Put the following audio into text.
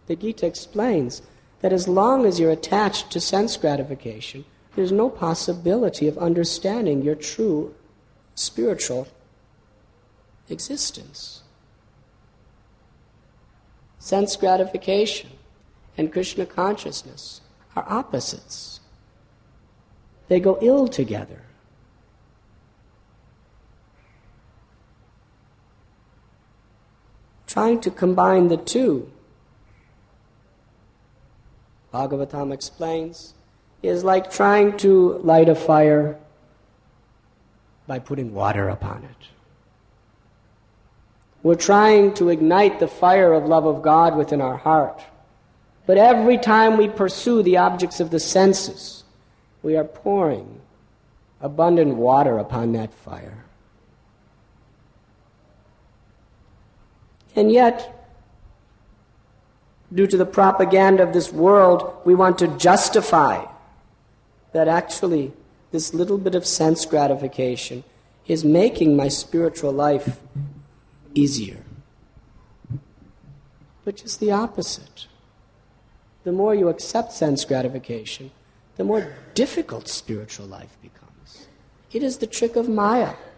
The Gita explains that as long as you're attached to sense gratification, there's no possibility of understanding your true spiritual existence. Sense gratification and Krishna consciousness are opposites. They go ill together. Trying to combine the two, Bhagavatam explains, is like trying to light a fire by putting water upon it. We're trying to ignite the fire of love of God within our heart. But every time we pursue the objects of the senses, we are pouring abundant water upon that fire. And yet, due to the propaganda of this world, we want to justify that actually this little bit of sense gratification is making my spiritual life easier. Which is the opposite. The more you accept sense gratification, the more difficult spiritual life becomes. It is the trick of Maya.